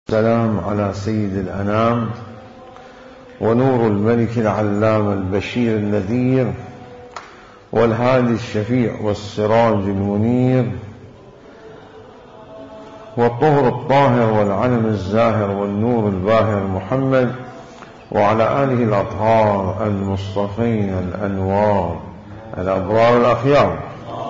السلام على سيد الأنام ونور الملك العلام البشير النذير والهادي الشفيع والسراج المنير والطهر الطاهر والعلم الزاهر والنور الباهر محمد وعلى آله الأطهار المصطفين الأنوار الأبرار الأخيار.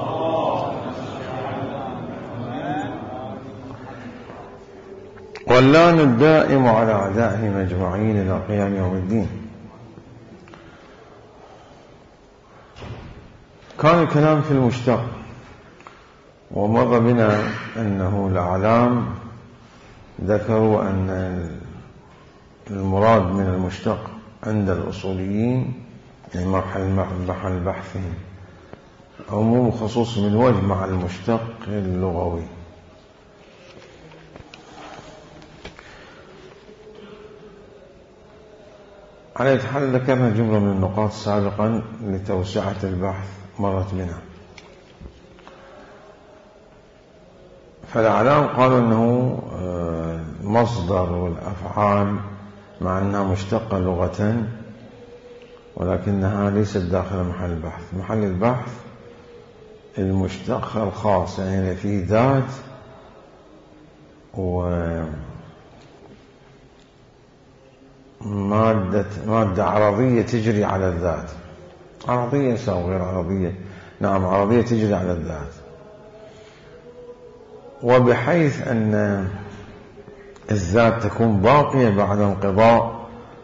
واللعن الدائم على أعدائهم أجمعين إلى قيام يوم الدين. كان الكلام في المشتق، ومر بنا أنه الأعلام ذكروا أن المراد من المشتق عند الأصوليين يعني محل بحثهم عموم خصوص من وجه مع المشتق اللغوي. على أي حال ذكرنا جملة من النقاط سابقا لتوسعة البحث مرت بنا. فالأعلام قالوا أنه مصدر والأفعال مع أنها مشتقة لغة ولكنها ليست داخل محل البحث. محل البحث المشتق الخاص يعني فيه ذات مادة عرضية تجري على الذات، عرضية أو غير عرضية، نعم عرضية تجري على الذات، وبحيث أن الذات تكون باقية بعد انقضاء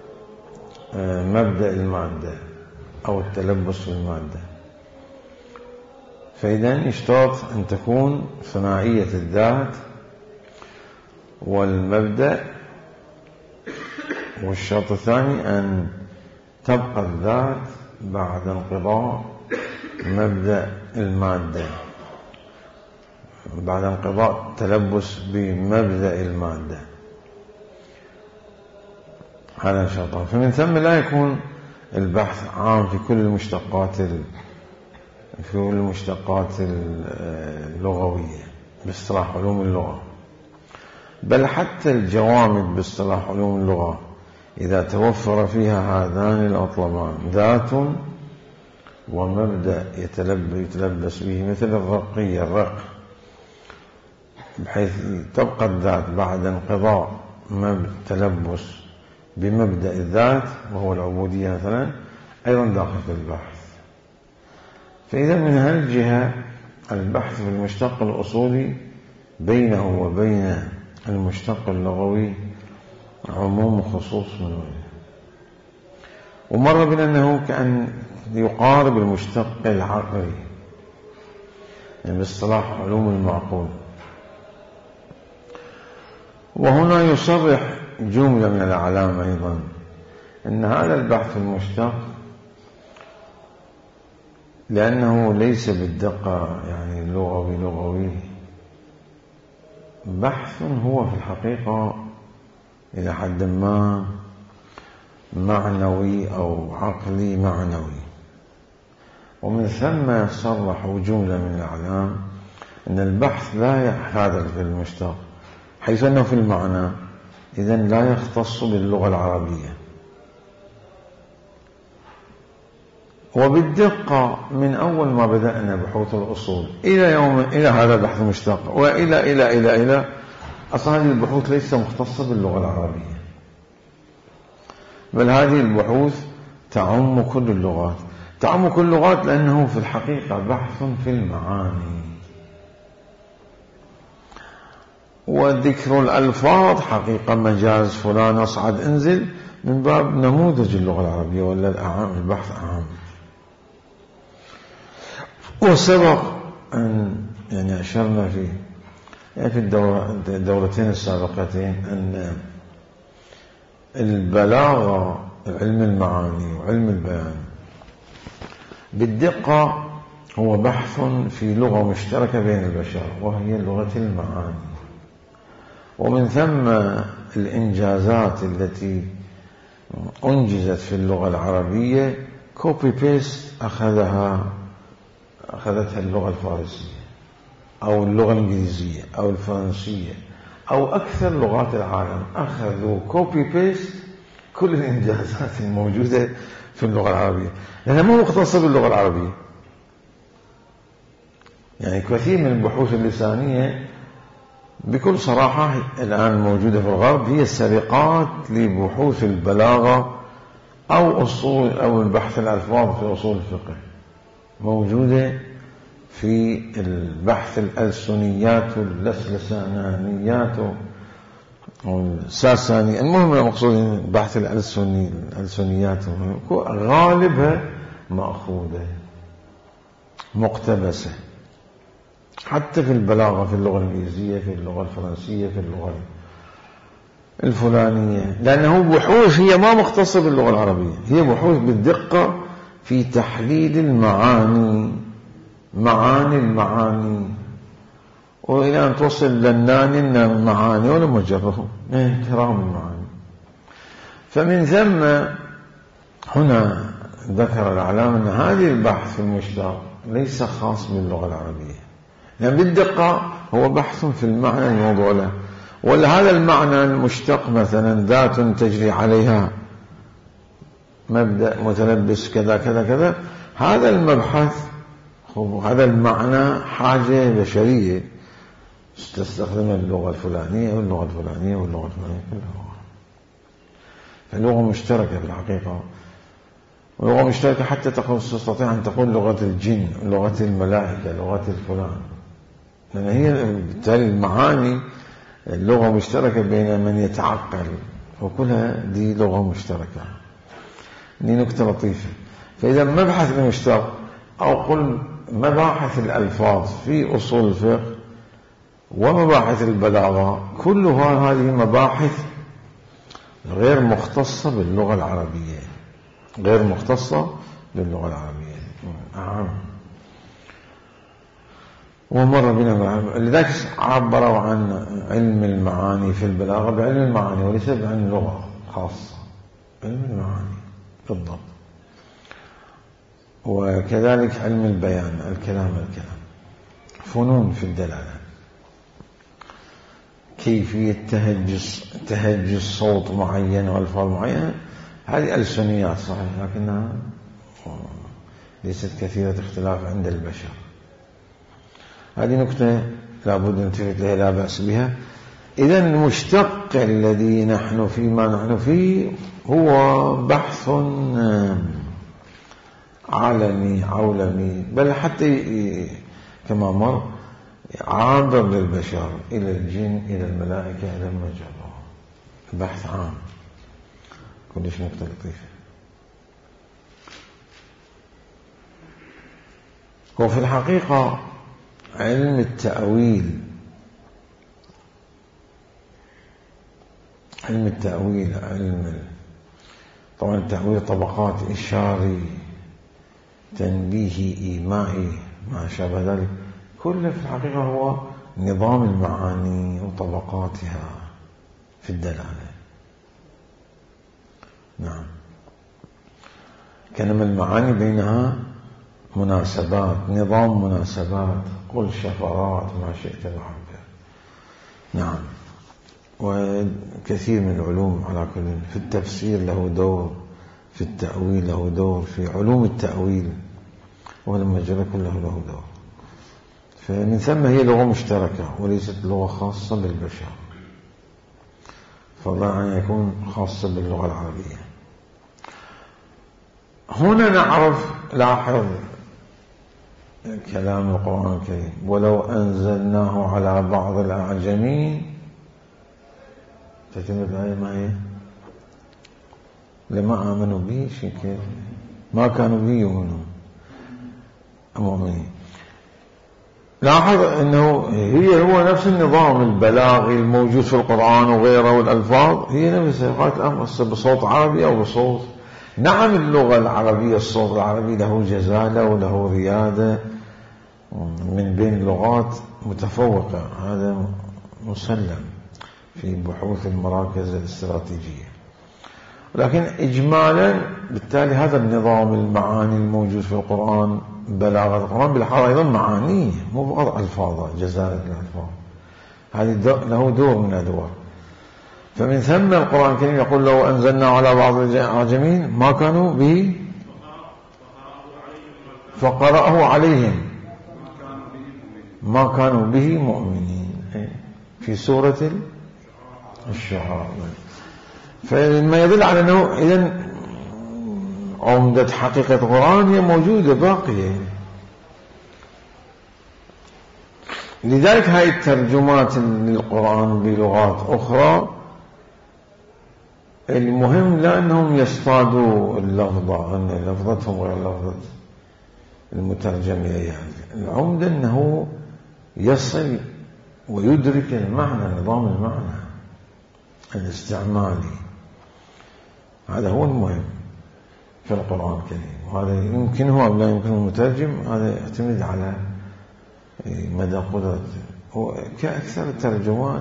مبدأ المادة أو التلبس بالمادة. فإذا يشترط أن تكون ثنائية الذات والمبدأ، والشرط الثاني أن تبقى الذات بعد انقضاء مبدأ المادة، بعد انقضاء تلبس بمبدأ المادة. هذا شرطان. فمن ثم لا يكون البحث عام في كل المشتقات اللغوية باصطلاح علوم اللغة، بل حتى الجوامد باصطلاح علوم اللغة إذا توفر فيها هذان المطلبان ذات ومبدأ يتلبس به، مثل الرقية الرق، بحيث تبقى الذات بعد انقضاء تلبس بمبدأ الذات وهو العبودية مثلا، أيضا داخل في البحث. فإذا من هالجهة البحث في المشتق الأصولي بينه وبين المشتق اللغوي عموم خصوص من وجه. ومر بنا أنه كأن يقارب المشتق العقلي يعني باصطلاح علوم المعقول. وهنا يصرح جملة من الأعلام أيضا أن هذا البحث المشتق لأنه ليس بالدقة يعني لغوي بحث هو في الحقيقة إلى حد ما معنوي أو عقلي معنوي. ومن ثم صرحوا جملة من الأعلام أن البحث لا هذا في المشتق حيث أنه في المعنى إذن لا يختص باللغة العربية، وبالدقة من أول ما بدأنا بحوث الأصول إلى هذا البحث المشتق وإلى إلى إلى إلى أصلا هذه البحوث ليست مختصة باللغة العربية، بل هذه البحوث تعم كل اللغات، لأنه في الحقيقة بحث في المعاني. وذكر الألفاظ حقيقة مجاز فلان أصعد انزل من باب نموذج اللغة العربية، ولا البحث أعام. وسبق أن يعني أشرنا في الدورتين السابقتين أن البلاغة علم المعاني وعلم البيان بالدقة هو بحث في لغة مشتركة بين البشر وهي لغة المعاني. ومن ثم الإنجازات التي أنجزت في اللغة العربية كوبي بيست أخذتها اللغة الفارسية أو اللغة الإنجليزية أو الفرنسية أو أكثر لغات العالم أخذوا كوبي بيست كل الإنجازات الموجودة في اللغة العربية، لأنها مو مختصة باللغة العربية. يعني كثير من البحوث اللسانية بكل صراحة الآن موجودة في الغرب هي سرقات لبحوث البلاغة أو أصول أو البحث الألفاظ في أصول الفقه، موجودة في البحث الألسنيات واللسانيات والساساني. المهم المقصود البحث الألسنيات غالبها مأخوذة مقتبسة، حتى في البلاغة في اللغة الإنجليزية، في اللغة الفرنسية، في اللغة الفلانية، لأنه بحوث هي ما مختصة باللغة العربية، هي بحوث بالدقة في تحليل المعاني، معاني المعاني، وإلى أن توصل للنان المعاني ولا مجرهم احترام المعاني. فمن ثم هنا ذكر العلامة أن هذه البحث في المشتق ليس خاص باللغة العربية، لأن بالدقة هو بحث في المعنى الموضوع له، ولا هذا المعنى المشتق مثلا ذات تجري عليها مبدأ متلبس كذا كذا كذا، هذا المبحث هذا المعنى حاجة بشرية تستخدم اللغة الفلانية واللغة الفلانية واللغة الفلانية كلها. فاللغة مشتركة في الحقيقة، ولغة مشتركة حتى تستطيع أن تقول لغة الجن، لغة الملائكة، لغة الفلان، لأن هي بالتالي المعاني اللغة مشتركة بين من يتعقل، وكلها دي لغة مشتركة. دي نكتة لطيفة. فإذا مبحث المشتق أو قل مباحث الألفاظ في أصول الفقه ومباحث البلاغة كلها هذه مباحث غير مختصة باللغة العربية، غير مختصة باللغة العربية. ومر بنا لذلك عبروا عن علم المعاني في البلاغة بعلم المعاني وليس بعلم اللغة خاصة، علم المعاني بالضبط. وكذلك علم البيان، الكلام فنون في الدلالة، كيفية تهجس صوت معين والفاظ معينة، هذه ألسنيات صحيح لكنها ليست كثيرة اختلاف عند البشر. هذه نكتة لابد أن نلتفت لها، لا بأس بها. إذن المشتق الذي نحن فيما نحن فيه هو بحث عالمي عولمي، بل حتى كما مر عابر للبشر إلى الجن إلى الملائكة إلى المجرة، بحث عام. كلش نكتة لطيفة. وفي الحقيقة علم التأويل، علم طبعا التأويل طبقات، إشاري، تنبيهي، إيمائي، ما شابه ذلك، كله في الحقيقة هو نظام المعاني وطبقاتها في الدلالة. نعم. كلمة المعاني بينها مناسبات، نظام مناسبات، قل شفرات، ما شئت العبر. نعم. وكثير من العلوم على كل، في التفسير له دور، في التأويل له دور، في علوم التأويل والمجرى كله له دور. فمن ثم هي لغة مشتركة وليست لغة خاصة بالبشر، فضلا أن يكون خاصة باللغة العربية. هنا نعرف، لاحظ كلام القرآن الكريم: ولو أنزلناه على بعض الأعجمين، تتم الآية ما هي؟ لما آمنوا به شيء ما كانوا به يؤمنون مؤمنين. لاحظ أنه هو نفس النظام البلاغي الموجود في القرآن وغيره والألفاظ، هي نفسها. قالت الأمر بصوت عربي أو بصوت. نعم اللغة العربية، الصوت العربي له جزالة وله ريادة، من بين اللغات متفوقة، هذا مسلم في بحوث المراكز الاستراتيجية. لكن إجمالا بالتالي هذا النظام المعاني الموجود في القرآن، بلاغة القرآن بالحال أيضا معانيه، مو فقط ألفاظ، جزالة الألفاظ. هذه له دور من أدوار. فمن ثم القرآن الكريم يقول لو أنزلنا على بعض الأعجمين ما كانوا به فقرأه عليهم ما كانوا به مؤمنين في سورة الشعراء. فما يدل على أنه إذن عمدة حقيقة القرآن هي موجودة باقية. لذلك هاي الترجمات للقرآن بلغات أخرى المهم لأنهم يصطادوا اللفظة أن لفظتهم غير لفظة المترجم إليها. العمدة أنه يصل ويدرك المعنى، نظام المعنى الاستعمالي، هذا هو المهم في القرآن الكريم. وهذا يمكنه أو لا يمكنه المترجم، هذا يعتمد على مدى قدرته. كأكثر الترجمات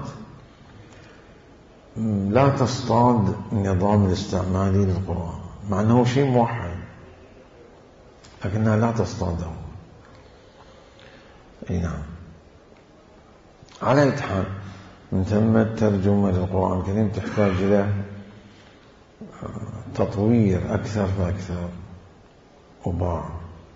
لا تصطاد النظام الاستعمالي للقرآن، مع أنه شيء موحد لكنها لا تصطاده. نعم. على أي حال من ثم الترجمة للقرآن الكريم تحتاج إلى تطوير أكثر فأكثر وباع.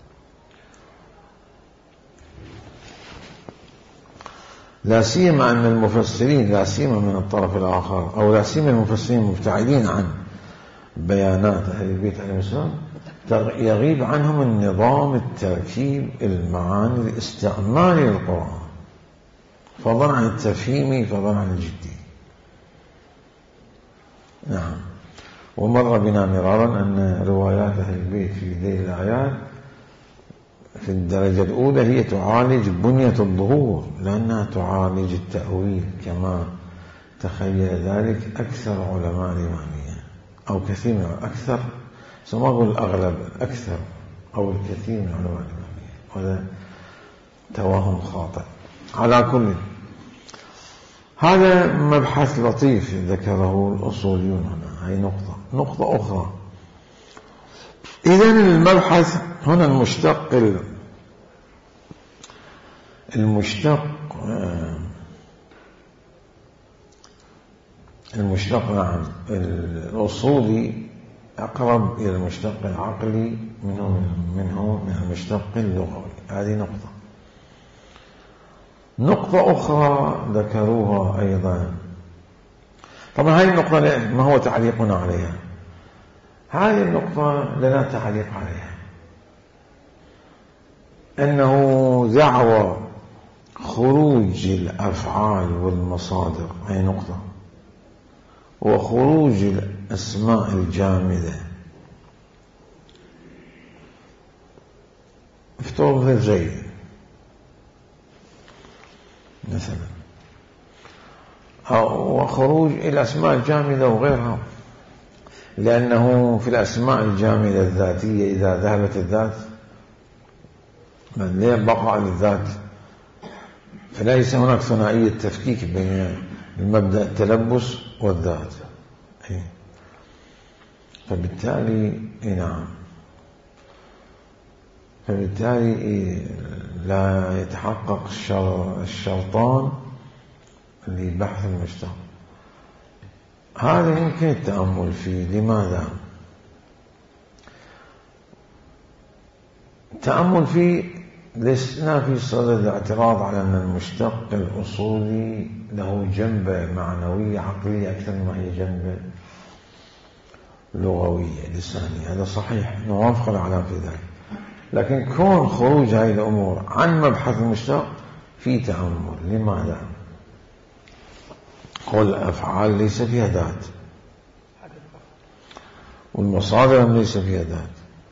لا سيما أن المفسرين، لا سيما من الطرف الآخر، أو لا سيما المفسرين مبتعدين عن بيانات أهل البيت عليهم السلام، يغيب عنهم النظام التركيب المعاني الاستعمالي للقرآن، فضلا عن التفهيمي، فضلا عن الجدي. نعم. ومر بنا مرارا أن روايات أهل البيت في ذيل الآيات في الدرجة الأولى هي تعالج بنية الظهور، لأنها تعالج التأويل كما تخيل ذلك أكثر علماء الإمامية، أو كثير من أكثر، سما أقول الأغلب، الأكثر أو الكثير من علماء الإمامية، وهذا توهم خاطئ. على كل، هذا مبحث لطيف ذكره الأصوليون هنا. هي نقطة أخرى. إذن المبحث هنا المشتق نعم الأصولي أقرب إلى المشتق العقلي منه من المشتق اللغوي. هذه نقطة أخرى ذكروها أيضا. طبعا هذه النقطة ما هو تعليقنا عليها؟ هذه النقطة لنا تعليق عليها، أنه دعوى خروج الأفعال والمصادر، أي نقطة، وخروج الأسماء الجامدة. افترض مثل زيد مثلا، وخروج الأسماء الجامدة وغيرها، لأنه في الأسماء الجامدة الذاتية إذا ذهبت الذات من لا بقى للذات، فليس هناك ثنائية تفكيك بين المبدأ التلبس والذات. فبالتالي نعم، فبالتالي لا يتحقق الشرطان لبحث المشتق. هذا يمكن التأمل فيه. لماذا؟ التأمل فيه لسنا في صدد الاعتراض على أن المشتق الأصولي له جنبة معنوية عقلية أكثر مما هي جنبة لغوية لسانية. هذا صحيح، نوافق العلام في ذلك، لكن كون خروج هذه الأمور عن مبحث المشتق في تأمل. لماذا؟ قول الأفعال ليس فيها ذات، والمصادر ليس فيها ذات،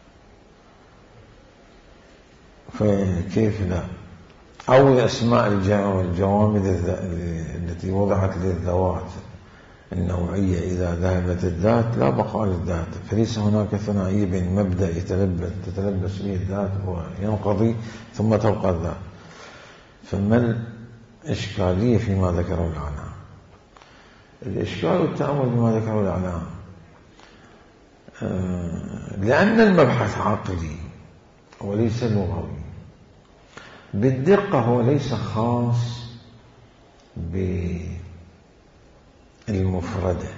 فكيف لا؟ أو الأسماء الجوامد التي وضعت للذوات النوعية إذا ذهبت الذات لا بقاء للذات، فليس هناك ثنائية بين مبدأ تتلبس به الذات وينقضي ثم تبقى الذات. فما الإشكالية فيما ذكره العلامة؟ الإشكال والتأمل بما ذكره العلامة لأن المبحث عقلي وليس لغوي بالدقة، هو ليس خاص بالمفردة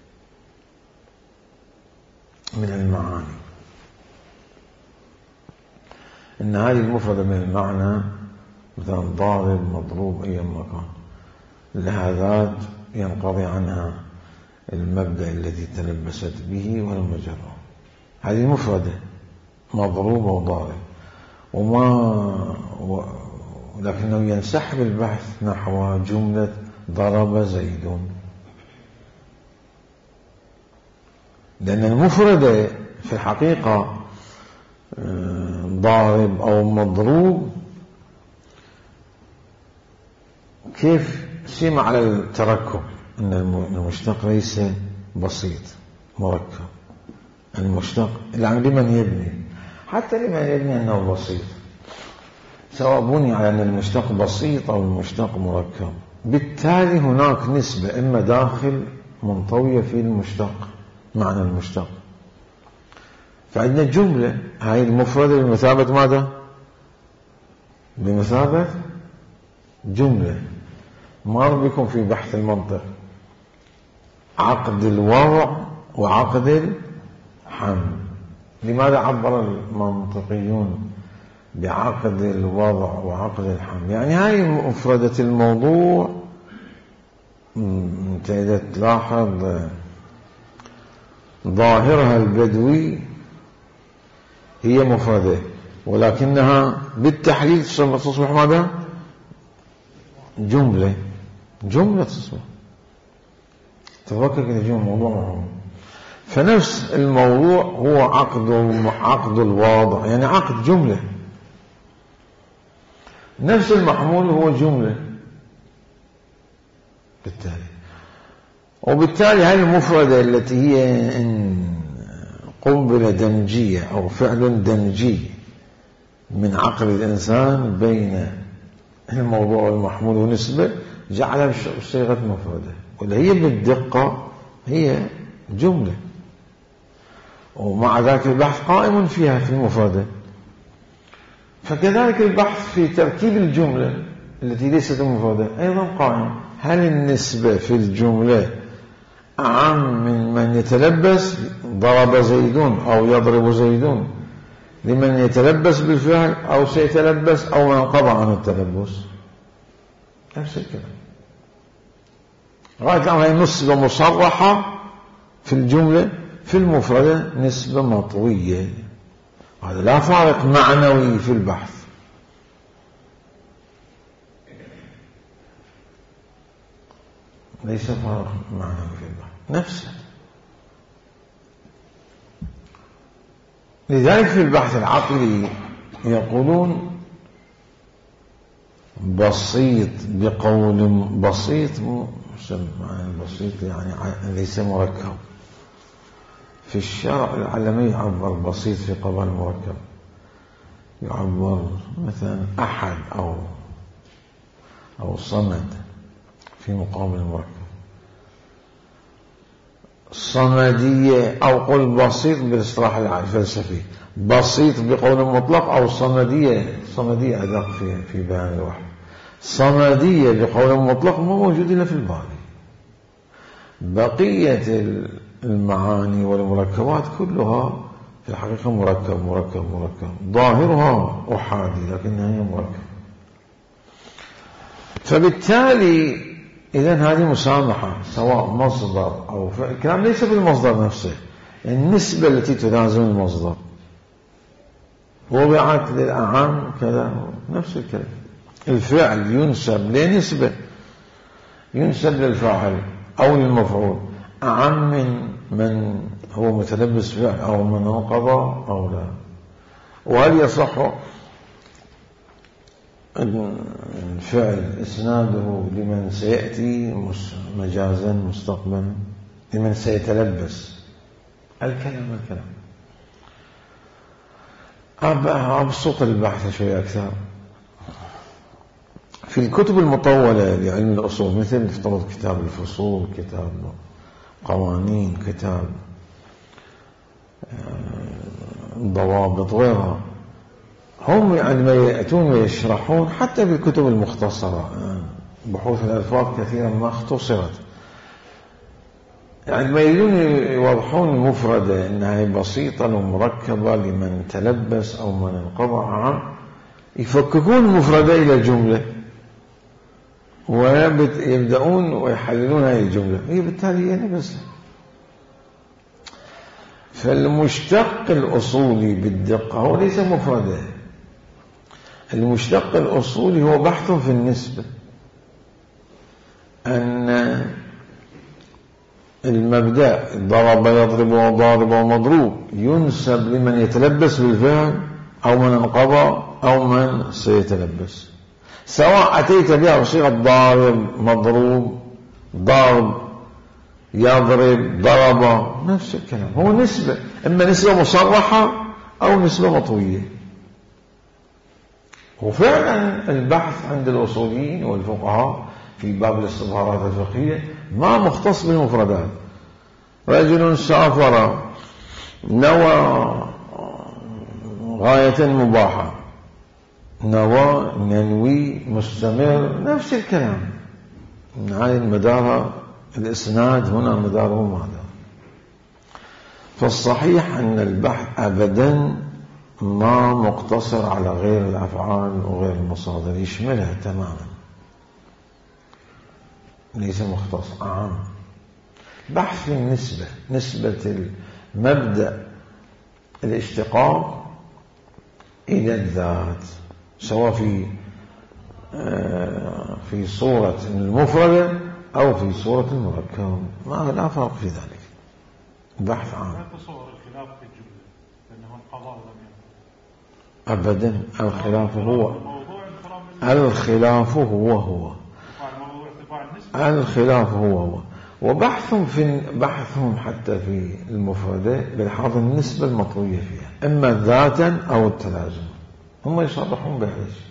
من المعاني، إن هذه المفردة من المعنى مثلا ضارب مضروب أي مكان لها ذات ينقضي عنها المبدأ الذي تلبست به والمجرة. هذه مفردة مضروب وضارب لكنه ينسحب البحث نحو جملة ضرب زيد، لأن المفردة في الحقيقة ضارب أو مضروب كيف سمع على التركب، أن المشتق ليس بسيط مركب. المشتق لمن يبني، حتى لمن يبني أنه بسيط، سواء بني على أن المشتق بسيط أو المشتق مركب، بالتالي هناك نسبة إما داخل منطوية في المشتق معنى المشتق. فعندنا جملة هاي المفردة بمثابة ماذا؟ بمثابة جملة. مر بكم في بحث المنطق عقد الوضع وعقد الحمل. لماذا عبر المنطقيون بعقد الوضع وعقد الحمل؟ يعني هاي مفردة الموضوع انت إذا تلاحظ ظاهرها البدوي هي مفردة، ولكنها بالتحليل تصبح ماذا؟ جملة تصبح. تفكر كده جملة موضوع مهم. فنفس الموضوع هو عقد الواضع، يعني عقد جملة. نفس المحمول هو جملة وبالتالي هذه المفردة التي هي إن قنبلة دمجية أو فعل دمجي من عقل الإنسان بين الموضوع والمحمول ونسبة جعلها بصيغة مفردة، ولا هي بالدقة هي جملة. ومع ذلك البحث قائم فيها في المفردة. فكذلك البحث في تركيب الجملة التي ليست مفردة أيضا قائم. هل النسبة في الجملة أعم من يتلبس ضرب زيدون أو يضرب زيدون لمن يتلبس بالفعل أو سيتلبس أو من انقضى عن التلبس؟ نفس الكلام. غاية الأمر هي نسبة مصرحة في الجملة، في المفردة نسبة مطوية. هذا لا فارق معنوي في البحث. ليس فارق معنوي في البحث نفسه. لذلك في البحث العقلي يقولون بسيط بقول بسيط، بسيط يعني ليس مركب. في الشرع العلمي يعبر بسيط في قبل مركب، يعبر مثلا أحد أو صمد في مقابل المركب. صمدية أو قل بسيط بالاصطلاح الفلسفي، بسيط بقول مطلق أو صمدية أدق في بيان الوحي. صمدية بقول مطلق ما موجود إلا في الباري. بقية المعاني والمركبات كلها في الحقيقة مركب ظاهرها أحادي لكنها هي مركب. فبالتالي إذن هذه مسامحة سواء مصدر أو فعل. الكلام ليس في المصدر نفسه، النسبة التي تلازم المصدر وضعت للأعم كذا نفس الكلام. الفعل ينسب لنسبة، ينسب للفاعل أو للمفعول أعم من هو متلبس فعل أو من انقضى أو لا. وهل يصح الفعل إسناده لمن سيأتي مجازا مستقبلا لمن سيتلبس؟ الكلام أبسط البحث شوية أكثر. في الكتب المطولة لعلم الأصول مثل افترض كتاب الفصول، كتاب قوانين، كتاب ضوابط غيرها، هم عندما يأتون ويشرحون حتى بالكتب المختصرة بحوث الألفاظ كثيرا ما اختصرت. يعني ما يريدون يوضحون المفردة إنها بسيطة ومركبة لمن تلبس أو من انقطع، يفككون المفردة إلى جملة ويبدأون ويحللون هذه الجملة، هي بالتالي يعني بس. فالمشتق الأصولي بالدقة هو ليس مفردة. المشتق الأصولي هو بحث في النسبة، أن المبدأ ضرب يضرب وضارب ومضروب ينسب لمن يتلبس بالفعل أو من انقضى أو من سيتلبس، سواء أتيت بها بصيغة ضارب مضروب ضرب يضرب ضرب، نفس الكلام، هو نسبة، إما نسبة مصرحة أو نسبة مطوية. وفعلا البحث عند الأصوليين والفقهاء في باب الاستظهارات الفقهية ما مختص بالمفردات. رجل سافر نوى غاية مباحة، ننوي مستمر، نفس الكلام. هذه المدار الإسناد هنا مداره ماذا؟ فالصحيح أن البحث أبدا ما مقتصر على غير الأفعال وغير المصادر، يشملها تماما، ليس مختص عام. بحث النسبة، نسبة المبدأ الاشتقاق إلى الذات، سواء في صورة المفردة أو في صورة المركب، ما لا فرق في ذلك. بحث عام. لا تصور الخلاف في الجملة لأنه القضاء لم يكن أبدا. الخلاف هو وبحثهم حتى في المفردة بالحاضر النسبة المطوية فيها، إما ذاتا أو التلازم، هم يصرحون بهذا الشيء.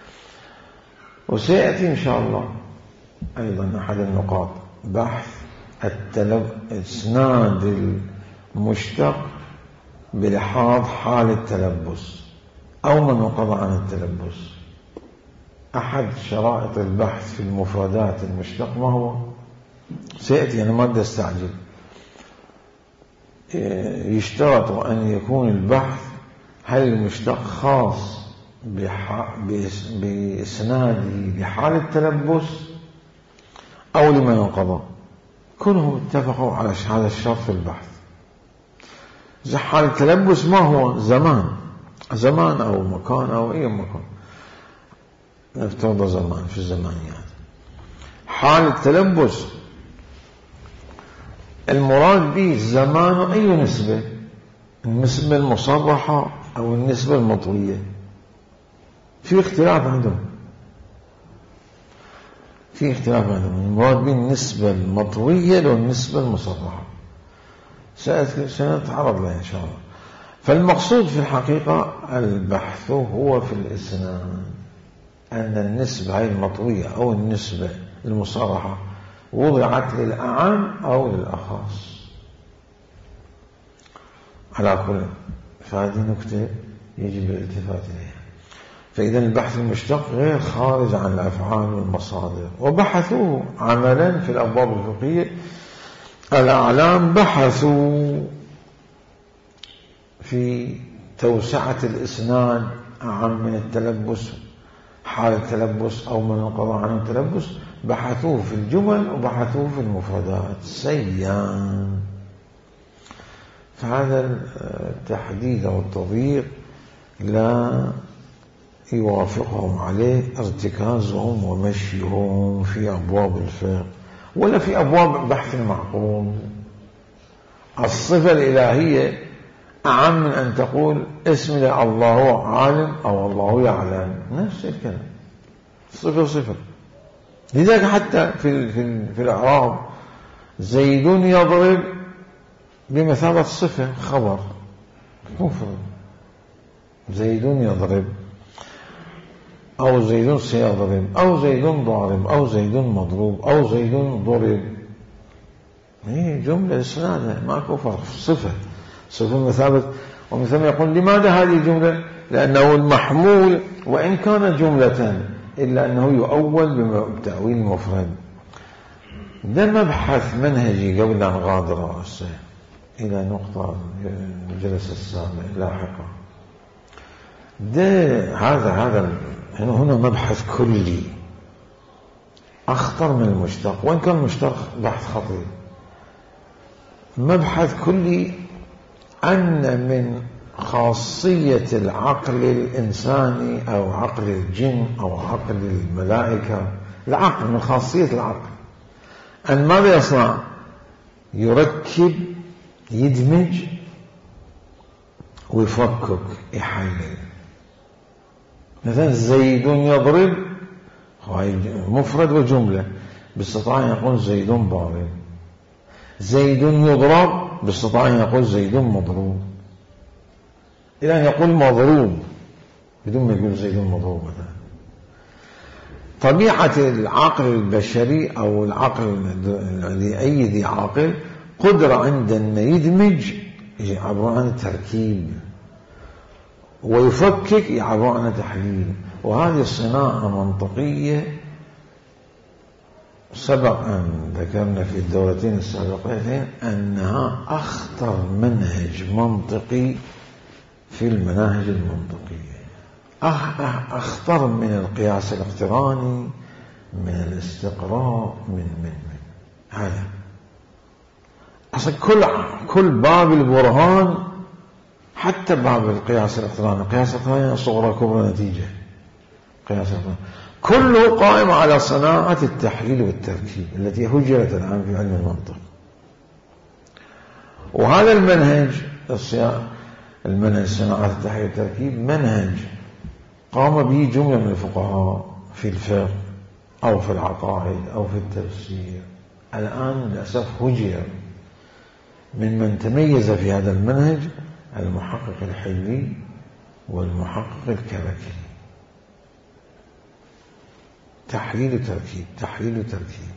وسيأتي إن شاء الله أيضا أحد النقاط بحث إسناد المشتق بلحاظ حال التلبس أو من انقضى عن التلبس. أحد شرائط البحث في المفردات المشتق ما هو؟ سيأتي، أنا ما بدي أستعجل. يشترط أن يكون البحث هل المشتق خاص بإسناده لحال التلبس أو لمن انقضى. كلهم اتفقوا على هذا الشرط في البحث. حال التلبس ما هو؟ زمان أو مكان أو أي مكان، نفترض زمان في الزمانيات. حال التلبس المراد به الزمان أي نسبة؟ النسبة المصرحة أو النسبة المطوية؟ في اختلاف عندهم. المراد به النسبة المطوية والنسبة المصرحة، سنتعرض لها إن شاء الله. فالمقصود في الحقيقة البحث هو في الإسناد أن النسبة هي المطوية أو النسبة المصرحة وضعت للأعم أو للأخص على كل. فهذه نكتة يجب الالتفات إليها. فإذا البحث المشتق غير خارج عن الأفعال والمصادر. وبحثوا عملا في الأبواب الفقهية الأعلام، بحثوا في توسعة الإسناد أعم من التلبس، حال التلبس أو من انقضى عن التلبس، بحثوه في الجمل وبحثوه في المفردات سيان. فهذا التحديد أو التضييق لا يوافقهم عليه ارتكازهم ومشيهم في أبواب الفقه ولا في أبواب بحث المعقول. الصفة الإلهية أعم من أن تقول اسم الله عالم أو الله يعلم، نفس الكلام، صفة. لذلك حتى في الإعراب زيد يضرب بمثابة صفة خبر مفرد، زيد يضرب أو زيد سيضرب أو زيد ضارب أو زيد مضروب أو زيد ضرب، هي جملة إسنادها ماكو فرق، صفة مثابة. ومن ثم يقول لماذا هذه الجملة؟ لأنه المحمول وإن كان جملة إلا أنه يؤول بتأويل مفرد. ده مبحث منهجي قبل أن نغادر إلى نقطة الجلسة السابقة لاحقا. ده هذا هنا مبحث كلي أخطر من المشتق، وإن كان المشتق بحث خطير. مبحث كلي أن من خاصية العقل الإنساني أو عقل الجن أو عقل الملائكة، العقل من خاصية العقل أن ماذا يصنع؟ يركب، يدمج ويفكك، يحلل. مثلا زيد يضرب مفرد وجملة، باستطاع أن يقول زيد ضارب. زيد يضرب، باستطاع أن يقول زيد مضروب، إلى أن يقول مضروب بدون ما يقول زيد مضروب. طبيعة العقل البشري أو العقل لأي ذي عاقل قدرة عنده أن يدمج، يعبر عن التركيب، ويفكك، يعبر عن تحليل. وهذه صناعة منطقية سبق أن ذكرنا في الدورتين السابقتين أنها أخطر منهج منطقي في المناهج المنطقية، أخطر من القياس الاقتراني، من الاستقراء، من هذا. أصلا كل باب البرهان، حتى باب القياس الاقتراني، القياس الاقتراني صغرى كبرى نتيجة، قياس الاقتراني كله قائم على صناعة التحليل والتركيب التي هجرت الآن في علم المنطق. وهذا المنهج صناعة التحليل والتركيب منهج قام به جملة من الفقهاء في الفقه أو في العقائد أو في التفسير. الآن للأسف هجر من تميز في هذا المنهج المحقق الحلي والمحقق الكبكي. تحليل وتركيب، تحليل وتركيب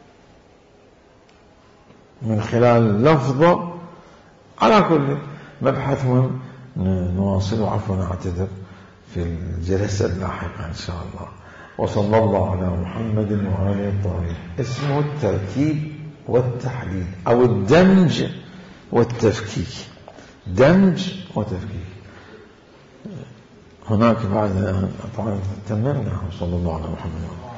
من خلال لفظة. على كل مبحث مهم نواصل، عفوا نعتذر في الجلسة اللاحقة إن شاء الله. وصلى الله على محمد وآله الطاهرين. اسمه التركيب والتحليل أو الدمج والتفكيك، دمج وتفكيك. هناك بعد طبعا تممنا. وصلى الله على محمد.